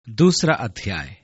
दूसरा अध्याय।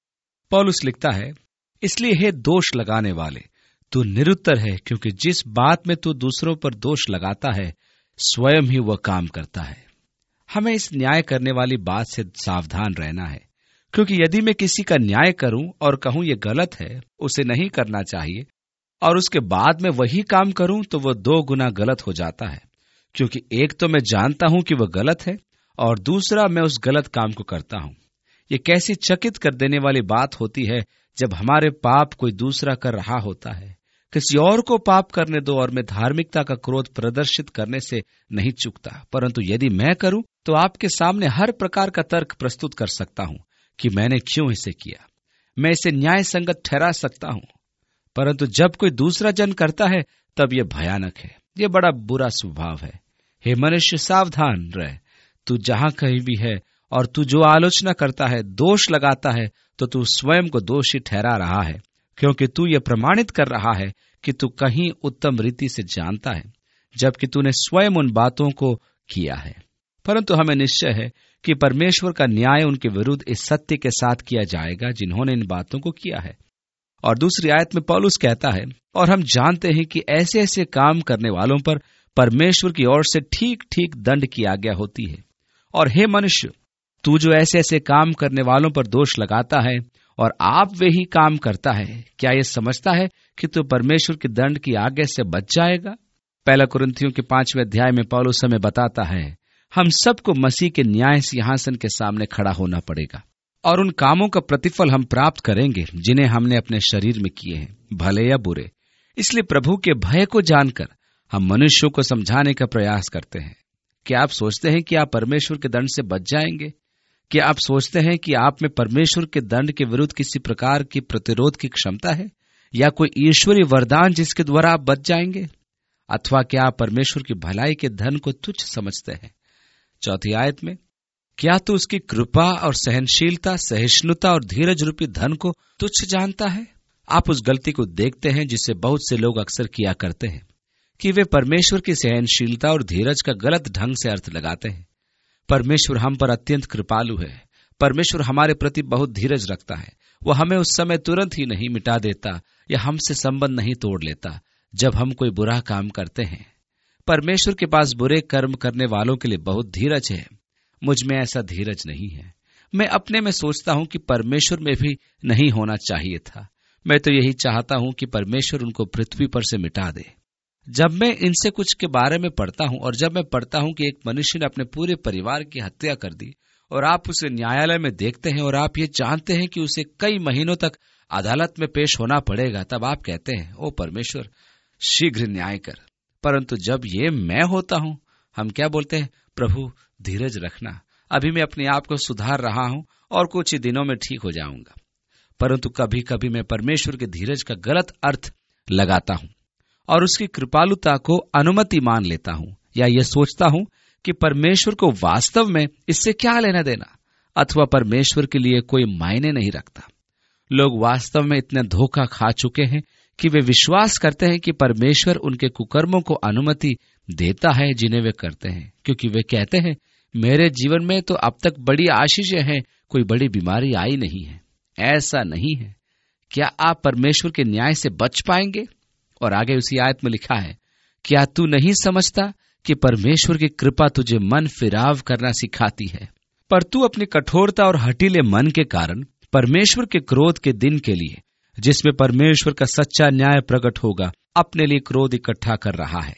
पौलुस लिखता है, इसलिए हे दोष लगाने वाले, तू निरुत्तर है, क्योंकि जिस बात में तू दूसरों पर दोष लगाता है स्वयं ही वह काम करता है। हमें इस न्याय करने वाली बात से सावधान रहना है, क्योंकि यदि मैं किसी का न्याय करूं और कहूं ये गलत है, उसे नहीं करना चाहिए, और उसके बाद में वही काम करूं तो वह 2 गुना गलत हो जाता है। क्योंकि एक तो मैं जानता हूं कि वह गलत है, और दूसरा मैं उस गलत काम को करता हूं। ये कैसी चकित कर देने वाली बात होती है जब हमारे पाप कोई दूसरा कर रहा होता है। किसी और को पाप करने दो, और मैं धार्मिकता का क्रोध प्रदर्शित करने से नहीं चूकता, परंतु यदि मैं करूं तो आपके सामने हर प्रकार का तर्क प्रस्तुत कर सकता हूं कि मैंने क्यों इसे किया। मैं इसे न्याय संगत ठहरा सकता हूं, परंतु जब कोई दूसरा जन करता है तब यह भयानक है, यह बड़ा बुरा स्वभाव है। हे मनुष्य, सावधान रह। तू जहां कहीं भी है और तू जो आलोचना करता है, दोष लगाता है, तो तू स्वयं को दोषी ठहरा रहा है, क्योंकि तू यह प्रमाणित कर रहा है कि तू कहीं उत्तम रीति से जानता है, जबकि तूने स्वयं उन बातों को किया है। परंतु हमें निश्चय है कि परमेश्वर का न्याय उनके विरुद्ध इस सत्य के साथ किया जाएगा जिन्होंने इन बातों को किया है। और दूसरी आयत में पौलुस कहता है, और हम जानते हैं कि ऐसे ऐसे काम करने वालों पर परमेश्वर की ओर से ठीक ठीक दंड की आज्ञा होती है। और हे मनुष्य, तू जो ऐसे ऐसे काम करने वालों पर दोष लगाता है और आप वे ही काम करता है, क्या ये समझता है कि तू परमेश्वर के दंड की आज्ञा से बच जाएगा? 1 कुरिन्थियों के 5वें अध्याय में पौलुस हमें बताता है, हम सबको मसीह के न्याय सिंहासन के सामने खड़ा होना पड़ेगा, और उन कामों का प्रतिफल हम प्राप्त करेंगे जिन्हें हमने अपने शरीर में किए हैं, भले या बुरे। इसलिए प्रभु के भय को जानकर हम मनुष्यों को समझाने का प्रयास करते हैं। क्या आप सोचते हैं कि आप परमेश्वर के दंड से बच जाएंगे? क्या आप सोचते हैं कि आप में परमेश्वर के दंड के विरुद्ध किसी प्रकार की प्रतिरोध की क्षमता है, या कोई ईश्वरीय वरदान जिसके द्वारा आप बच जाएंगे? अथवा क्या आप परमेश्वर की भलाई के धन को तुच्छ समझते हैं? 4 आयत में, क्या तू उसकी कृपा और सहनशीलता, सहिष्णुता और धीरज रूपी धन को तुच्छ जानता है? आप उस गलती को देखते हैं जिसे बहुत से लोग अक्सर किया करते हैं, कि वे परमेश्वर की सहनशीलता और धीरज का गलत ढंग से अर्थ लगाते हैं। परमेश्वर हम पर अत्यंत कृपालु है। परमेश्वर हमारे प्रति बहुत धीरज रखता है। वह हमें उस समय तुरंत ही नहीं मिटा देता या हमसे संबंध नहीं तोड़ लेता जब हम कोई बुरा काम करते हैं। परमेश्वर के पास बुरे कर्म करने वालों के लिए बहुत धीरज है। मुझ में ऐसा धीरज नहीं है। मैं अपने में सोचता हूं कि परमेश्वर में भी नहीं होना चाहिए था। मैं तो यही चाहता हूं कि परमेश्वर उनको पृथ्वी पर से मिटा दे। जब मैं इनसे कुछ के बारे में पढ़ता हूं, और जब मैं पढ़ता हूं कि एक मनुष्य ने अपने पूरे परिवार की हत्या कर दी, और आप उसे न्यायालय में देखते हैं और आप ये जानते हैं कि उसे कई महीनों तक अदालत में पेश होना पड़ेगा, तब आप कहते हैं, ओ परमेश्वर, शीघ्र न्याय कर। परंतु जब ये मैं होता हूं, हम क्या बोलते हैं? प्रभु धीरज रखना, अभी मैं अपने आप को सुधार रहा हूं और कुछ ही दिनों में ठीक हो जाऊंगा। परंतु कभी कभी मैं परमेश्वर के धीरज का गलत अर्थ लगाता हूं और उसकी कृपालुता को अनुमति मान लेता हूं, या यह सोचता हूं कि परमेश्वर को वास्तव में इससे क्या लेना देना, अथवा परमेश्वर के लिए कोई मायने नहीं रखता। लोग वास्तव में इतना धोखा खा चुके हैं कि वे विश्वास करते हैं कि परमेश्वर उनके कुकर्मों को अनुमति देता है जिन्हें वे करते हैं, क्योंकि वे कहते हैं, मेरे जीवन में तो अब तक बड़ी आशीषें हैं, कोई बड़ी बीमारी आई नहीं है। ऐसा नहीं है। क्या आप परमेश्वर के न्याय से बच पाएंगे? और आगे उसी आयत में लिखा है, क्या तू नहीं समझता कि परमेश्वर की कृपा तुझे मन फिराव करना सिखाती है? पर तू अपनी कठोरता और हठीले मन के कारण परमेश्वर के क्रोध के दिन के लिए, जिसमें परमेश्वर का सच्चा न्याय प्रकट होगा, अपने लिए क्रोध इकट्ठा कर रहा है।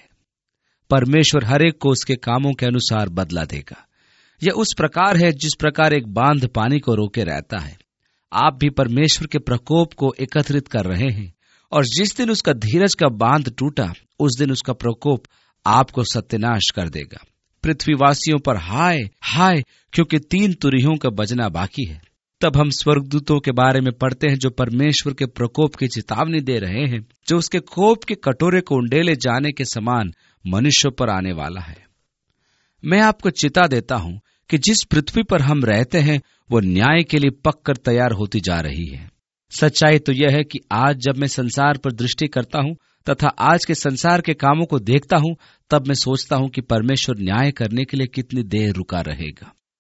परमेश्वर हर एक को उसके कामों के अनुसार बदला देगा। यह उस प्रकार है जिस प्रकार एक बांध पानी को रोके रहता है। आप भी परमेश्वर के प्रकोप को एकत्रित कर रहे हैं, और जिस दिन उसका धीरज का बांध टूटा, उस दिन उसका प्रकोप आपको सत्यानाश कर देगा। पृथ्वीवासियों पर हाय हाय, क्योंकि 3 तुरहियों का बजना बाकी है। तब हम स्वर्गदूतों के बारे में पढ़ते हैं जो परमेश्वर के प्रकोप की चेतावनी दे रहे हैं, जो उसके कोप के कटोरे को उंडेले जाने के समान मनुष्यों पर आने वाला है। मैं आपको चिता देता हूं कि जिस पृथ्वी पर हम रहते हैं वो न्याय के लिए पककर तैयार होती जा रही है। सच्चाई तो यह है कि आज जब मैं संसार पर दृष्टि करता हूं तथा आज के संसार के कामों को देखता हूं, तब मैं सोचता हूं कि परमेश्वर न्याय करने के लिए कितनी देर रुका रहेगा।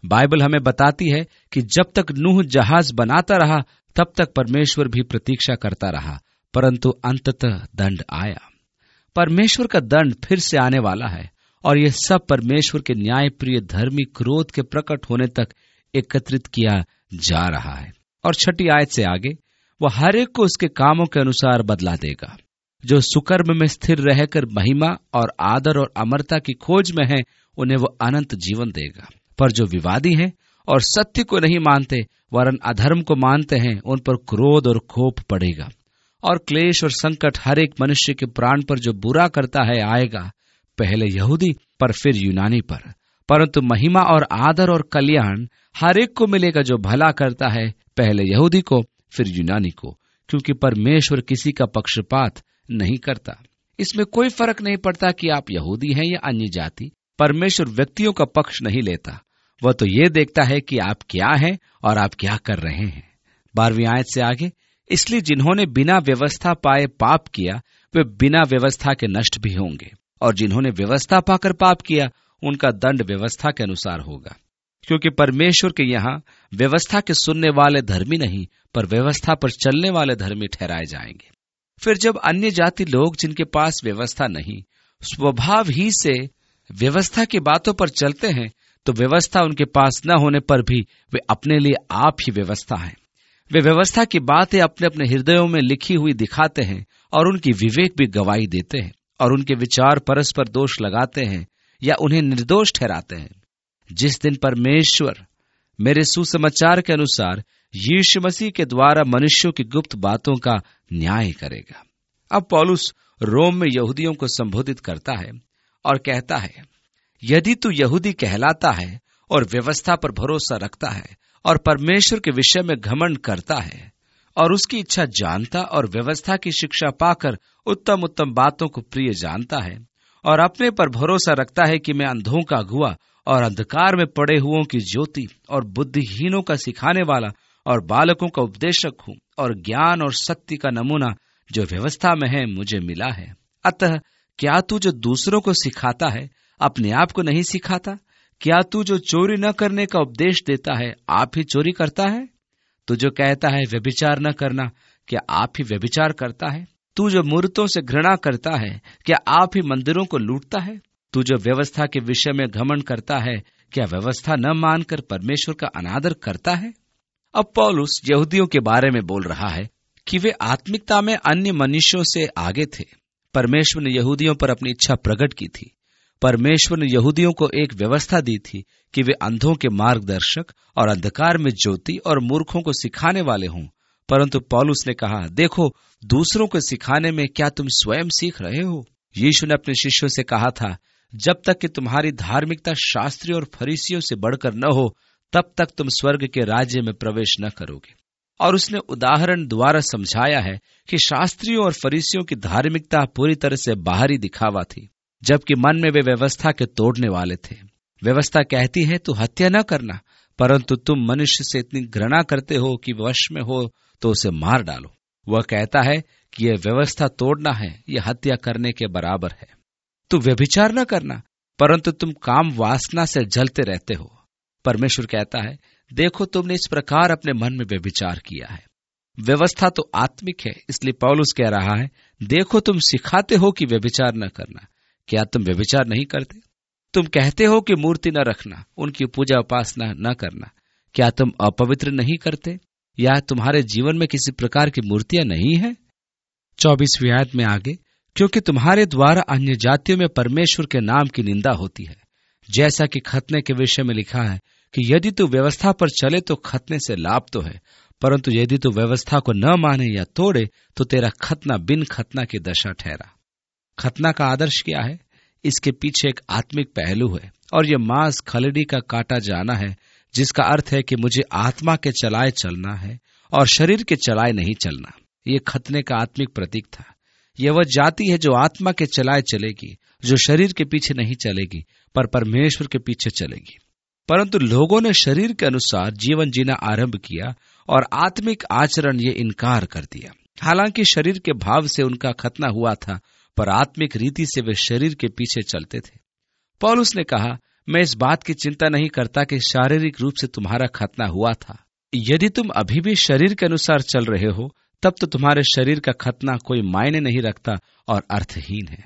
बाइबल हमें बताती है कि जब तक नूह जहाज बनाता रहा तब तक परमेश्वर भी प्रतीक्षा करता रहा, परंतु अंततः दंड आया। परमेश्वर का दंड फिर से आने वाला है और यह सब परमेश्वर के न्याय प्रिय धर्मी क्रोध के प्रकट होने तक एकत्रित किया जा रहा है। और 6 आयत से आगे, वह हर एक को उसके कामों के अनुसार बदला देगा। जो सुकर्म में स्थिर रहकर महिमा और आदर और अमरता की खोज में है, उन्हें वो अनंत जीवन देगा। पर जो विवादी हैं और सत्य को नहीं मानते वरन अधर्म को मानते हैं, उन पर क्रोध और कोप पड़ेगा और क्लेश और संकट हर एक मनुष्य के प्राण पर जो बुरा करता है आएगा, पहले यहूदी पर फिर यूनानी पर। परंतु महिमा और आदर और कल्याण हर एक को मिलेगा जो भला करता है, पहले यहूदी को फिर यूनानी को, क्योंकि परमेश्वर किसी का पक्षपात नहीं करता। इसमें कोई फर्क नहीं पड़ता कि आप यहूदी हैं या अन्य जाति। परमेश्वर व्यक्तियों का पक्ष नहीं लेता, वह तो ये देखता है कि आप क्या हैं और आप क्या कर रहे हैं। 12वीं आयत से आगे, इसलिए जिन्होंने बिना व्यवस्था पाए पाप किया वे बिना व्यवस्था के नष्ट भी होंगे, और जिन्होंने व्यवस्था पाकर पाप किया उनका दंड व्यवस्था के अनुसार होगा। क्योंकि परमेश्वर के यहाँ व्यवस्था के सुनने वाले धर्मी नहीं, पर व्यवस्था पर चलने वाले धर्मी ठहराए जाएंगे। फिर जब अन्य जाति लोग जिनके पास व्यवस्था नहीं, स्वभाव ही से व्यवस्था की बातों पर चलते हैं, तो व्यवस्था उनके पास न होने पर भी वे अपने लिए आप ही व्यवस्था हैं। वे व्यवस्था की बातें अपने अपने हृदयों में लिखी हुई दिखाते हैं और उनकी विवेक भी गवाही देते हैं, और उनके विचार परस्पर दोष लगाते हैं या उन्हें निर्दोष ठहराते हैं। जिस दिन परमेश्वर मेरे सुसमाचार के अनुसार यीशु मसीह के द्वारा मनुष्यों की गुप्त बातों का न्याय करेगा। अब पौलुस रोम में यहूदियों को संबोधित करता है और कहता है, यदि तू यहूदी कहलाता है और व्यवस्था पर भरोसा रखता है और परमेश्वर के विषय में घमंड करता है और उसकी इच्छा जानता और व्यवस्था की शिक्षा पाकर उत्तम उत्तम बातों को प्रिय जानता है और अपने पर भरोसा रखता है कि मैं अंधों का अगुआ और अंधकार में पड़े हुओं की ज्योति और बुद्धिहीनों का सिखाने वाला और बालकों का उपदेशक हूँ और ज्ञान और शक्ति का नमूना जो व्यवस्था में है मुझे मिला है। अतः क्या तू जो दूसरों को सिखाता है अपने आप को नहीं सिखाता? क्या तू जो चोरी न करने का उपदेश देता है आप ही चोरी करता है? तू जो कहता है व्यभिचार न करना, क्या आप ही व्यभिचार करता है? तू जो मूर्तों से घृणा करता है, क्या आप ही मंदिरों को लूटता है? तू जो व्यवस्था के विषय में घमंड करता है, क्या व्यवस्था न मानकर परमेश्वर का अनादर करता है? अब पौलुस यहूदियों के बारे में बोल रहा है कि वे आत्मिकता में अन्य मनुष्यों से आगे थे। परमेश्वर ने यहूदियों पर अपनी इच्छा प्रकट की थी। परमेश्वर ने यहूदियों को एक व्यवस्था दी थी कि वे अंधों के मार्गदर्शक और अंधकार में ज्योति और मूर्खों को सिखाने वाले हों। परंतु पौलुस ने कहा, देखो, दूसरों को सिखाने में क्या तुम स्वयं सीख रहे हो? यीशु ने अपने शिष्यों से कहा था, जब तक कि तुम्हारी धार्मिकता शास्त्रियों और फरीसियों से बढ़कर न हो, तब तक तुम स्वर्ग के राज्य में प्रवेश न करोगे। और उसने उदाहरण द्वारा समझाया है कि शास्त्रियों और फरीसियों की धार्मिकता पूरी तरह से बाहरी दिखावा थी, जबकि मन में वे व्यवस्था के तोड़ने वाले थे। व्यवस्था कहती है तू हत्या न करना, परंतु तुम मनुष्य से इतनी घृणा करते हो कि वश में हो तो उसे मार डालो। वह कहता है कि यह व्यवस्था तोड़ना है, यह हत्या करने के बराबर है। तू व्यभिचार न करना, परंतु तुम काम वासना से जलते रहते हो। परमेश्वर कहता है, देखो, तुमने इस प्रकार अपने मन में व्यभिचार किया है। व्यवस्था तो आत्मिक है, इसलिए पौलुस कह रहा है, देखो, तुम सिखाते हो कि व्यभिचार न करना, क्या तुम व्यभिचार नहीं करते? तुम कहते हो कि मूर्ति न रखना, उनकी पूजा उपासना न करना, क्या तुम अपवित्र नहीं करते? या तुम्हारे जीवन में किसी प्रकार की मूर्तियां नहीं है? 24वीं आयत में आगे, क्योंकि तुम्हारे द्वारा अन्य जातियों में परमेश्वर के नाम की निंदा होती है, जैसा कि खतने के विषय में लिखा है कि यदि तू व्यवस्था पर चले तो खतने से लाभ तो है, परंतु यदि तू व्यवस्था को न माने या तोड़े तो तेरा खतना बिन खतना की दशा ठहरा। खतना का आदर्श क्या है? इसके पीछे एक आत्मिक पहलू है, और यह मांस खलड़ी का काटा जाना है, जिसका अर्थ है कि मुझे आत्मा के चलाए चलना है और शरीर के चलाए नहीं चलना। ये खतने का आत्मिक प्रतीक था। यह वह जाति है जो आत्मा के चलाए चलेगी, जो शरीर के पीछे नहीं चलेगी पर परमेश्वर के पीछे चलेगी। परंतु लोगों ने शरीर के अनुसार जीवन जीना आरंभ किया और आत्मिक आचरण ये इनकार कर दिया। हालांकि शरीर के भाव से उनका खतना हुआ था, पर आत्मिक रीति से वे शरीर के पीछे चलते थे। पौलुस ने कहा, मैं इस बात की चिंता नहीं करता कि शारीरिक रूप से तुम्हारा खतना हुआ था। यदि तुम अभी भी शरीर के अनुसार चल रहे हो, तब तो तुम्हारे शरीर का खतना कोई मायने नहीं रखता और अर्थहीन है।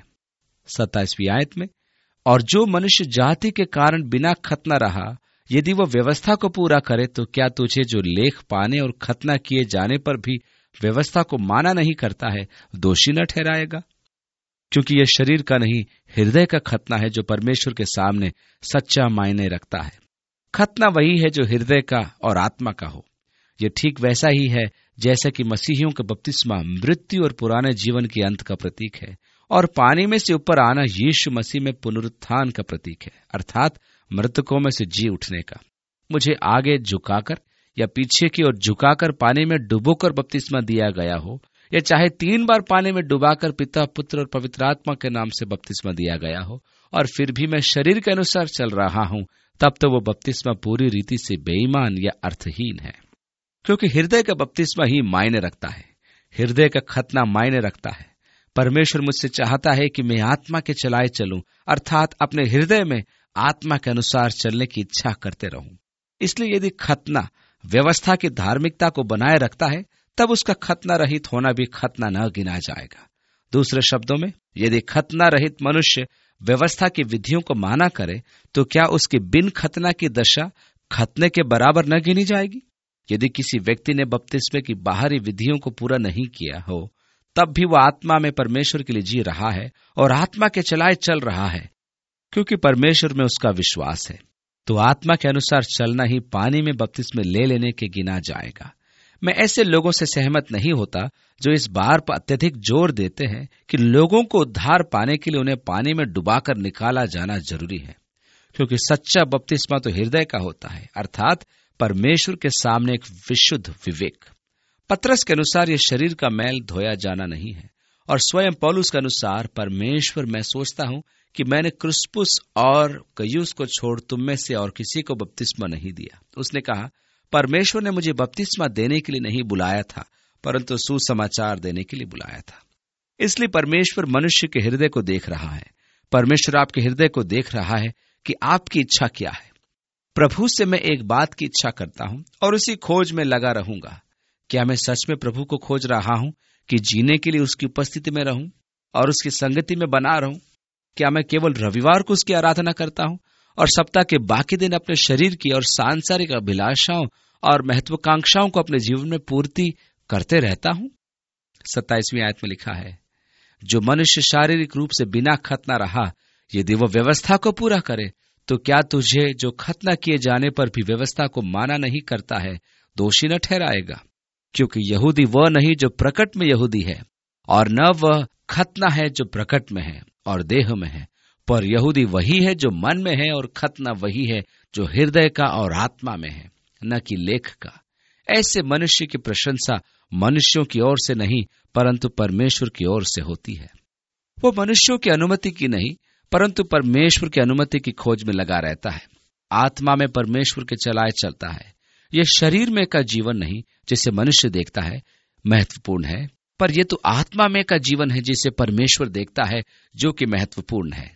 27वीं आयत में, और जो मनुष्य जाति के कारण बिना खतना रहा, यदि वह व्यवस्था को पूरा करे, तो क्या तुझे जो लेख पाने और खतना किए जाने पर भी व्यवस्था को माना नहीं करता है, दोषी न ठहराएगा? क्योंकि यह शरीर का नहीं, हृदय का खतना है जो परमेश्वर के सामने सच्चा मायने रखता है। खतना वही है जो हृदय का और आत्मा का हो। यह ठीक वैसा ही है जैसा कि मसीहियों का बपतिस्मा मृत्यु और पुराने जीवन के अंत का प्रतीक है, और पानी में से ऊपर आना यीशु मसीह में पुनरुत्थान का प्रतीक है, अर्थात मृतकों में से जी उठने का। मुझे आगे झुकाकर या पीछे की ओर झुकाकर पानी में डुबोकर बपतिस्मा दिया गया हो, या चाहे 3 बार पानी में डुबाकर पिता, पुत्र और पवित्र आत्मा के नाम से बपतिस्मा दिया गया हो, और फिर भी मैं शरीर के अनुसार चल रहा हूं, तब तो वो बपतिस्मा पूरी रीति से बेईमान या अर्थहीन है। क्योंकि हृदय का बपतिस्मा ही मायने रखता है, हृदय का खतना मायने रखता है। परमेश्वर मुझसे चाहता है कि मैं आत्मा के चलाए चलूं, अर्थात अपने हृदय में आत्मा के अनुसार चलने की इच्छा करते रहूं। इसलिए यदि खतना व्यवस्था की धार्मिकता को बनाए रखता है, तब उसका खतना रहित होना भी खतना न गिना जाएगा। दूसरे शब्दों में, यदि खतना रहित मनुष्य व्यवस्था की विधियों को माना करे, तो क्या उसकी बिन खतना की दशा खतने के बराबर न गिनी जाएगी? यदि किसी व्यक्ति ने बपतिस्मे की बाहरी विधियों को पूरा नहीं किया हो, तब भी वह आत्मा में परमेश्वर के लिए जी रहा है और आत्मा के चलाए चल रहा है, क्योंकि परमेश्वर में उसका विश्वास है, तो आत्मा के अनुसार चलना ही पानी में बपतिस्मे ले लेने के गिना जाएगा। मैं ऐसे लोगों से सहमत नहीं होता जो इस बात पर अत्यधिक जोर देते हैं कि लोगों को उद्धार पाने के लिए उन्हें पानी में डुबाकर निकाला जाना जरूरी है, क्योंकि सच्चा बपतिस्मा तो हृदय का होता है, अर्थात परमेश्वर के सामने एक विशुद्ध विवेक। पतरस के अनुसार यह शरीर का मैल धोया जाना नहीं है, और स्वयं पौलुस के अनुसार, परमेश्वर, मैं सोचता हूं कि मैंने क्रिस्पुस और गयुस को छोड़ तुम में से और किसी को बपतिस्मा नहीं दिया। उसने कहा, परमेश्वर ने मुझे बपतिस्मा देने के लिए नहीं बुलाया था, परंतु सुसमाचार देने के लिए बुलाया था। इसलिए परमेश्वर मनुष्य के हृदय को देख रहा है। परमेश्वर आपके हृदय को देख रहा है कि आपकी इच्छा क्या है। प्रभु से मैं एक बात की इच्छा करता हूं और उसी खोज में लगा रहूंगा। क्या मैं सच में प्रभु को खोज रहा हूं कि जीने के लिए उसकी उपस्थिति में रहूं और उसकी संगति में बना रहूं? क्या मैं केवल रविवार को उसकी आराधना करता हूं और सप्ताह के बाकी दिन अपने शरीर की और सांसारिक अभिलाषाओं और महत्वाकांक्षाओं को अपने जीवन में पूर्ति करते रहता हूं? 27वीं आयत में लिखा है, जो मनुष्य शारीरिक रूप से बिना खतना रहा, यदि वह व्यवस्था को पूरा करे, तो क्या तुझे जो खतना किए जाने पर भी व्यवस्था को माना नहीं करता है, दोषी न ठहराएगा? क्योंकि यहूदी वह नहीं जो प्रकट में यहूदी है, और न वह खतना है जो प्रकट में है और देह में है, पर यहूदी वही है जो मन में है, और खतना वही है जो हृदय का और आत्मा में है, न कि लेख का। ऐसे मनुष्य की प्रशंसा मनुष्यों की ओर से नहीं, परंतु परमेश्वर की ओर से होती है। वो मनुष्यों की अनुमति की नहीं, परंतु परमेश्वर की अनुमति की खोज में लगा रहता है। आत्मा में परमेश्वर के चलाए चलता है। यह शरीर में का जीवन नहीं जिसे मनुष्य देखता है महत्वपूर्ण है, पर यह तो आत्मा में का जीवन है जिसे परमेश्वर देखता है, जो कि महत्वपूर्ण है।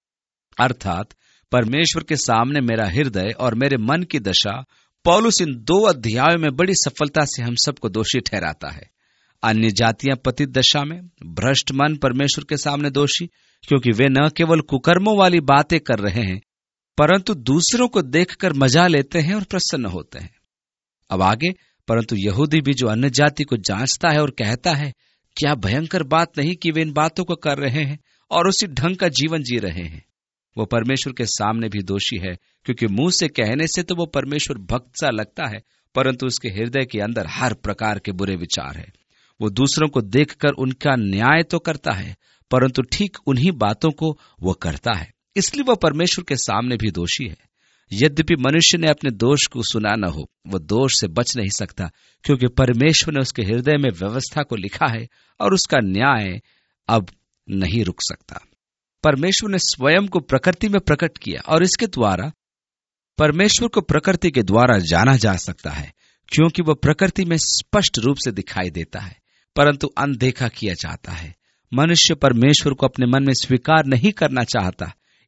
अर्थात परमेश्वर के सामने मेरा हृदय और मेरे मन की दशा, पौलुस इन 2 अध्यायों में बड़ी सफलता से हम सबको दोषी ठहराता है। अन्य जातियां पतित दशा में, भ्रष्ट मन परमेश्वर के सामने दोषी, क्योंकि वे न केवल कुकर्मों वाली बातें कर रहे हैं, परंतु दूसरों को देखकर मजा लेते हैं और प्रसन्न होते हैं। अब आगे, परंतु यहूदी भी जो अन्य जाति को जांचता है और कहता है, क्या भयंकर बात नहीं कि वे इन बातों को कर रहे हैं और उसी ढंग का जीवन जी रहे हैं, वो परमेश्वर के सामने भी दोषी है, क्योंकि मुंह से कहने से तो वो परमेश्वर भक्त सा लगता है, परंतु उसके हृदय के अंदर हर प्रकार के बुरे विचार है। वो दूसरों को देखकर उनका न्याय तो करता है, परंतु ठीक उन्हीं बातों को वो करता है, इसलिए वह परमेश्वर के सामने भी दोषी है। यद्यपि मनुष्य ने अपने दोष को सुना न हो, वह दोष से बच नहीं सकता, क्योंकि परमेश्वर ने उसके हृदय में व्यवस्था को लिखा है और उसका न्याय अब नहीं रुक सकता। परमेश्वर ने स्वयं को प्रकृति में प्रकट किया और इसके द्वारा परमेश्वर को प्रकृति के द्वारा जाना जा सकता है, क्योंकि वह प्रकृति में स्पष्ट रूप से दिखाई देता है, परंतु अनदेखा किया जाता है। मनुष्य परमेश्वर को अपने मन में स्वीकार नहीं करना चाहता,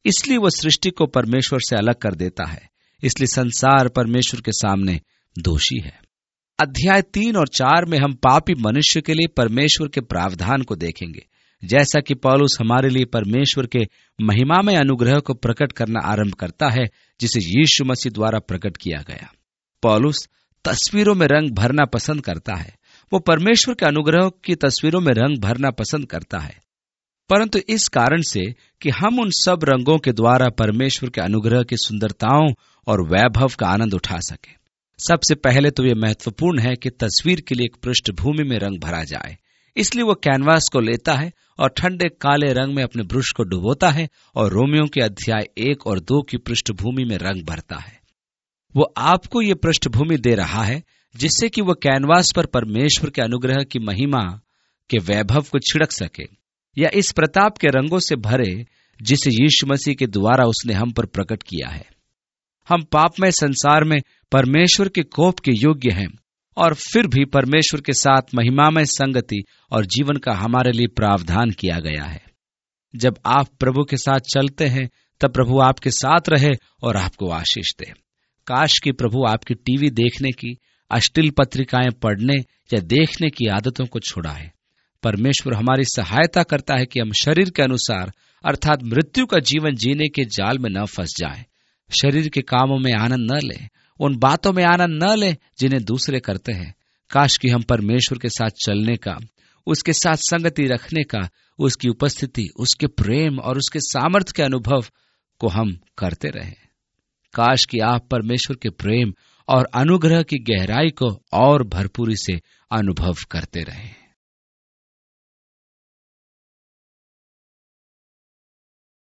इसलिए वो सृष्टि को परमेश्वर से अलग कर देता है। इसलिए संसार परमेश्वर के सामने दोषी है। अध्याय 3 और 4 में हम पापी मनुष्य के लिए परमेश्वर के प्रावधान को देखेंगे। जैसा कि पौलुस हमारे लिए परमेश्वर के महिमामय अनुग्रह को प्रकट करना आरंभ करता है, जिसे यीशु मसीह द्वारा प्रकट किया गया। पौलुस तस्वीरों में रंग भरना पसंद करता है। वो परमेश्वर के अनुग्रह की तस्वीरों में रंग भरना पसंद करता है, परंतु इस कारण से कि हम उन सब रंगों के द्वारा परमेश्वर के अनुग्रह की सुंदरताओं और वैभव का आनंद उठा सके। सबसे पहले तो यह महत्वपूर्ण है कि तस्वीर के लिए एक पृष्ठभूमि में रंग भरा जाए। इसलिए वो कैनवास को लेता है और ठंडे काले रंग में अपने ब्रश को डुबोता है और रोमियों के अध्याय 1 और 2 की पृष्ठभूमि में रंग भरता है। वो आपको ये पृष्ठभूमि दे रहा है जिससे कि वो कैनवास पर परमेश्वर के अनुग्रह की महिमा के वैभव को छिड़क सके, या इस प्रताप के रंगों से भरे जिसे यीशु मसीह के द्वारा उसने हम पर प्रकट किया है। हम पापमय संसार में परमेश्वर के कोप के योग्य हैं, और फिर भी परमेश्वर के साथ महिमामय संगति और जीवन का हमारे लिए प्रावधान किया गया है। जब आप प्रभु के साथ चलते हैं तब प्रभु आपके साथ रहे और आपको आशीष दे। काश कि प्रभु आपकी टीवी देखने की, अश्लील पत्रिकाएं पढ़ने या देखने की आदतों को छुड़ाए। परमेश्वर हमारी सहायता करता है कि हम शरीर के अनुसार अर्थात मृत्यु का जीवन जीने के जाल में न फंस जाएं। शरीर के कामों में आनंद न लें, उन बातों में आनंद न लें जिन्हें दूसरे करते हैं। काश कि हम परमेश्वर के साथ चलने का, उसके साथ संगति रखने का, उसकी उपस्थिति, उसके प्रेम और उसके सामर्थ्य के अनुभव को हम करते रहें। काश कि आप परमेश्वर के प्रेम और अनुग्रह की गहराई को और भरपूरी से अनुभव करते रहें।